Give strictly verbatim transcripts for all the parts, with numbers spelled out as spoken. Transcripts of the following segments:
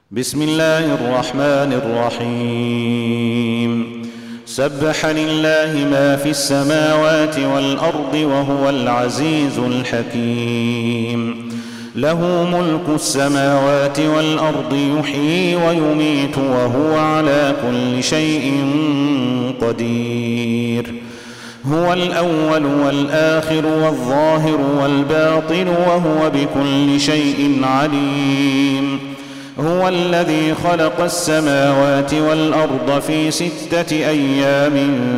بسم الله الرحمن الرحيم سبح لله ما في السماوات والأرض وهو العزيز الحكيم له ملك السماوات والأرض يحيي ويميت وهو على كل شيء قدير هو الأول والآخر والظاهر والباطن وهو بكل شيء عليم هو الذي خلق السماوات والأرض في ستة أيام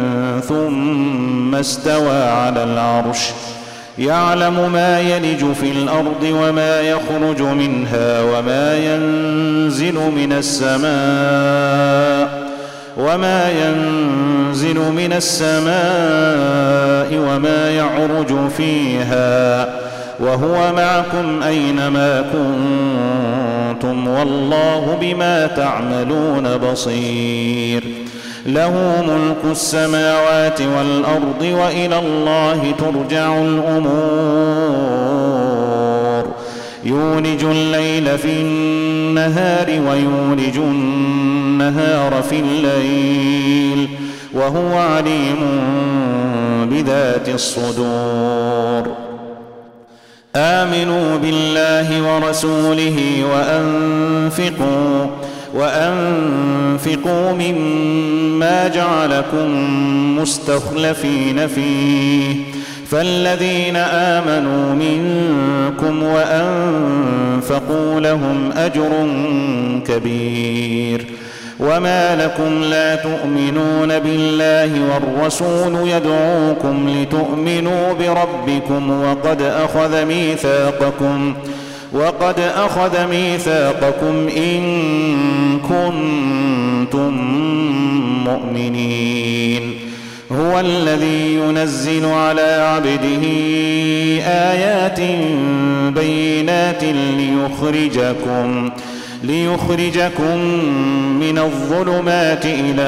ثم استوى على العرش يعلم ما يلج في الأرض وما يخرج منها وما ينزل من السماء وما ينزل من السماء وما يعرج فيها وهو معكم أينما كنتم والله بما تعملون بصير له ملك السماوات والأرض وإلى الله ترجع الأمور يولج الليل في النهار ويولج النهار في الليل وهو عليم بذات الصدور آمنوا بالله ورسوله وأنفقوا وأنفقوا مما جعلكم مستخلفين فيه فالذين آمنوا منكم وأنفقوا لهم أجر كبير وما لكم لا تؤمنون بالله والرسول يدعوكم لتؤمنوا بربكم وقد أخذ ميثاقكم وقد أخذ ميثاقكم إن كنتم مؤمنين هو الذي ينزل على عبده آيات بينات ليخرجكم ليخرجكم من الظلمات إلى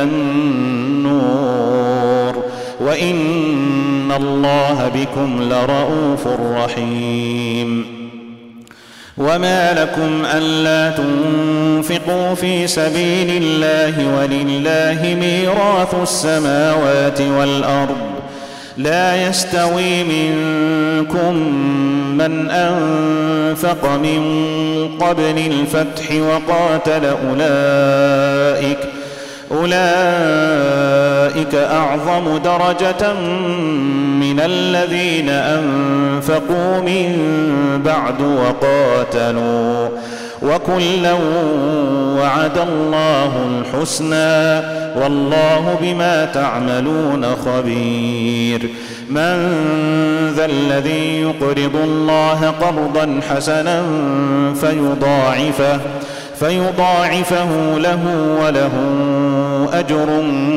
النور وإن الله بكم لرءوف رحيم وما لكم ألا تنفقوا في سبيل الله ولله ميراث السماوات والأرض لا يستوي منكم من أنفق من قبل الفتح وقاتل أولئك أولئك أعظم درجة من الذين أنفقوا من بعد وقاتلوا وكلا وعد الله الحسنى والله بما تعملون خبير من ذا الذي يقرض الله قرضا حسنا فيضاعفه فيضاعفه له وله أجر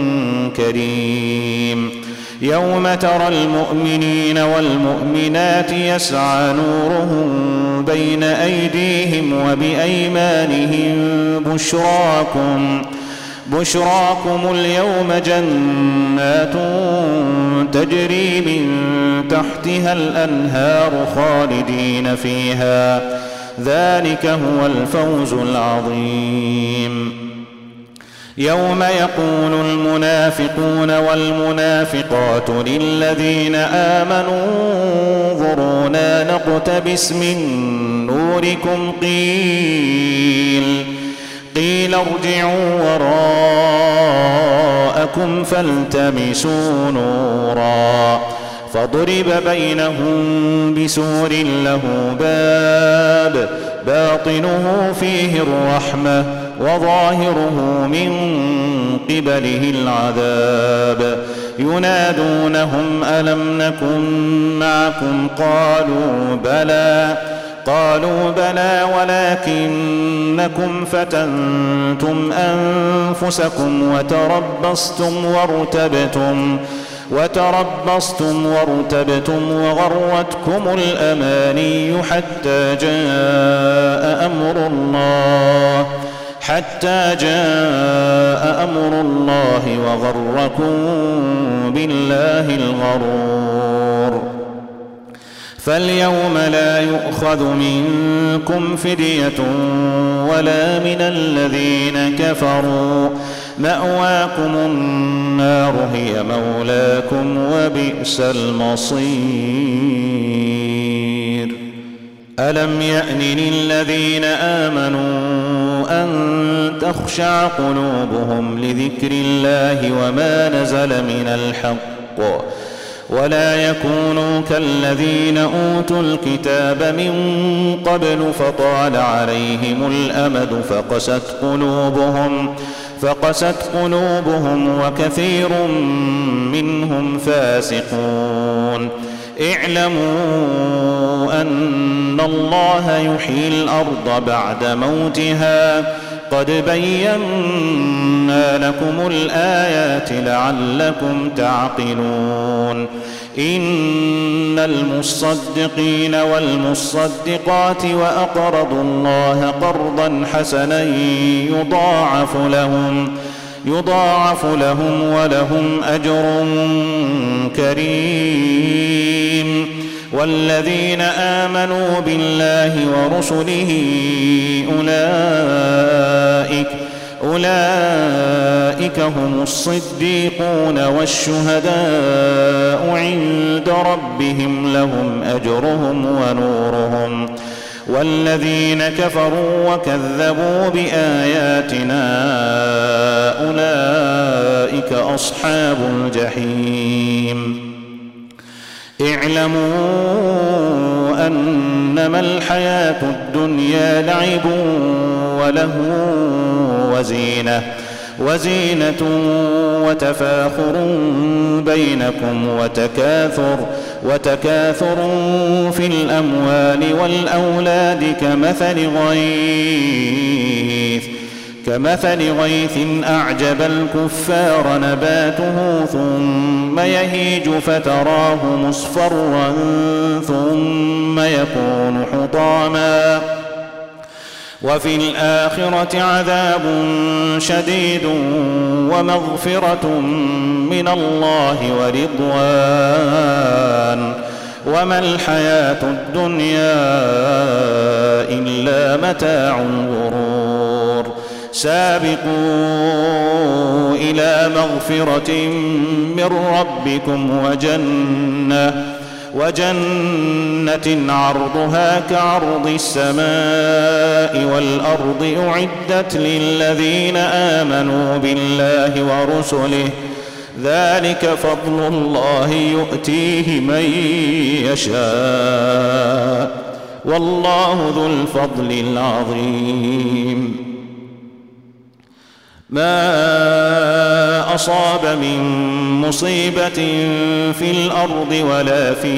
كريم يوم ترى المؤمنين والمؤمنات يسعى نورهم بين أيديهم وبأيمانهم بشراكم بشراكم اليوم جنات تجري من تحتها الأنهار خالدين فيها ذلك هو الفوز العظيم يوم يقول المنافقون والمنافقات للذين آمنوا انظرونا نقتبس من نوركم قيل قيل ارجعوا وراءكم فالتمسوا نورا فضرب بينهم بسور له باب باطنه فيه الرحمة وظاهره من قبله العذاب ينادونهم ألم نكن معكم قالوا بلى قالوا بلى ولكنكم فتنتم أنفسكم وتربصتم وارتبتم وتربصتم وارتبتم وغرتكم الأماني حتى جاء أمر الله حتى جاء أمر الله وغركم بالله الغرور فاليوم لا يؤخذ منكم فدية ولا من الذين كفروا، مأواكم النار هي مولاكم وبئس المصير. ألم يأن للذين آمنوا أن تخشع قلوبهم لذكر الله وما نزل من الحق ولا يكونوا كالذين أوتوا الكتاب من قبل فطال عليهم الأمد فقست قلوبهم فقست قلوبهم وكثير منهم فاسقون. اعلموا أن الله يحيي الأرض بعد موتها قد بينا لكم الآيات لعلكم تعقلون. إن المصدقين والمصدقات وأقرضوا الله قرضا حسنا يضاعف لهم يضاعف لهم ولهم أجر كريم. والذين آمنوا بالله ورسله أولئك أولئك هم الصديقون والشهداء عند ربهم لهم أجرهم ونورهم. والذين كفروا وكذبوا بآياتنا أولئك أصحاب الجحيم. اعلموا أنما الحياة الدنيا لعب وله وزينة وزينة وتفاخر بينكم وتكاثر وتكاثر في الأموال والأولاد كمثل غيث كمثل غيث أعجب الكفار نباته ثم يهيج فتراه مصفرا ثم يكون حطاما وفي الآخرة عذاب شديد ومغفرة من الله ورضوان وما الحياة الدنيا إلا متاع الغرور. سابقوا إلى مغفرة من ربكم وجنة وجنة عرضها كعرض السماء والأرض أعدت للذين آمنوا بالله ورسله ذلك فضل الله يؤتيه من يشاء والله ذو الفضل العظيم. ما أصاب من مصيبة في الأرض ولا في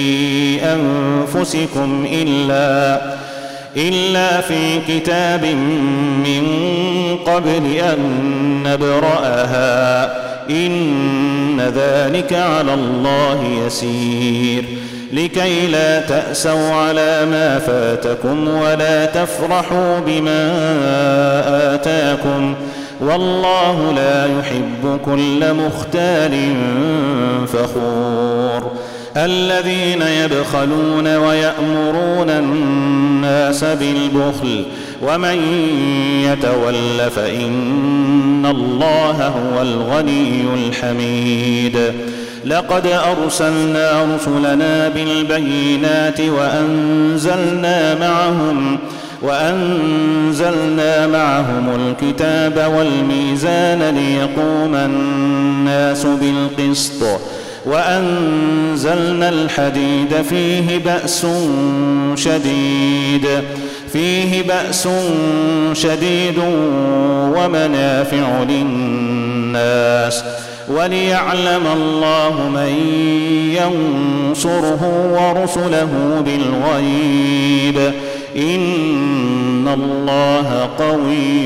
أنفسكم إلا إلا في كتاب من قبل أن نبرأها إن ذلك على الله يسير. لكي لا تأسوا على ما فاتكم ولا تفرحوا بما آتاكم والله لا يحب كل مختال فخور. الذين يبخلون ويأمرون الناس بالبخل ومن يتول فإن الله هو الغني الحميد. لقد أرسلنا رسلنا بالبينات وأنزلنا معهم وأنزلنا معهم الكتاب والميزان ليقوم الناس بالقسط وأنزلنا الحديد فيه بأس شديد فيه بأس شديد ومنافع للناس وليعلم الله من ينصره ورسله بالغيب إن الله قوي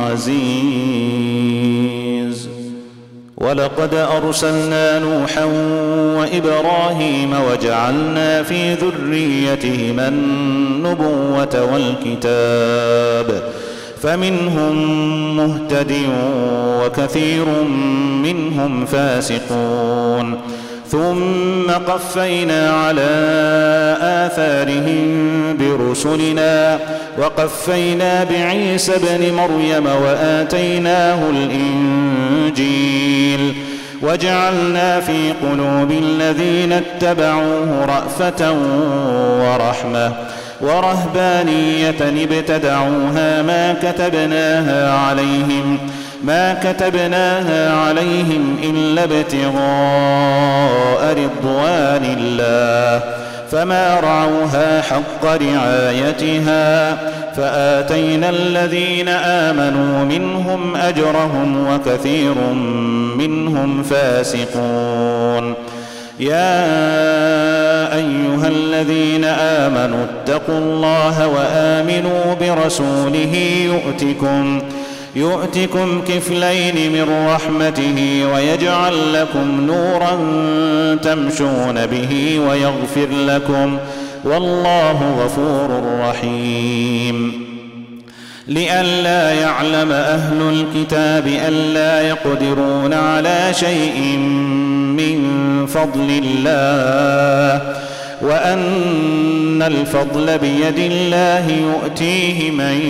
عزيز. ولقد أرسلنا نوحا وإبراهيم وجعلنا في ذريتهما النبوة والكتاب فمنهم مهتد وكثير منهم فاسقون. ثم قفينا على آثارهم برسلنا وقفينا بعيسى ابن مريم وآتيناه الإنجيل وجعلنا في قلوب الذين اتبعوه رأفة ورحمة ورهبانية ابتدعوها ما كتبناها عليهم ما كتبناها عليهم إلا ابتغاء رضوان الله فما رعوها حق رعايتها فآتينا الذين آمنوا منهم أجرهم وكثير منهم فاسقون. يا أيها الذين آمنوا اتقوا الله وآمنوا برسوله يؤتكم يؤتكم كفلين من رحمته ويجعل لكم نورا تمشون به ويغفر لكم والله غفور رحيم. لئلا يعلم أهل الكتاب ألا يقدرون على شيء من فضل الله وأن الفضل بيد الله يؤتيه من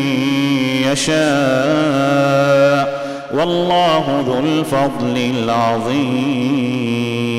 يشاء والله ذو الفضل العظيم.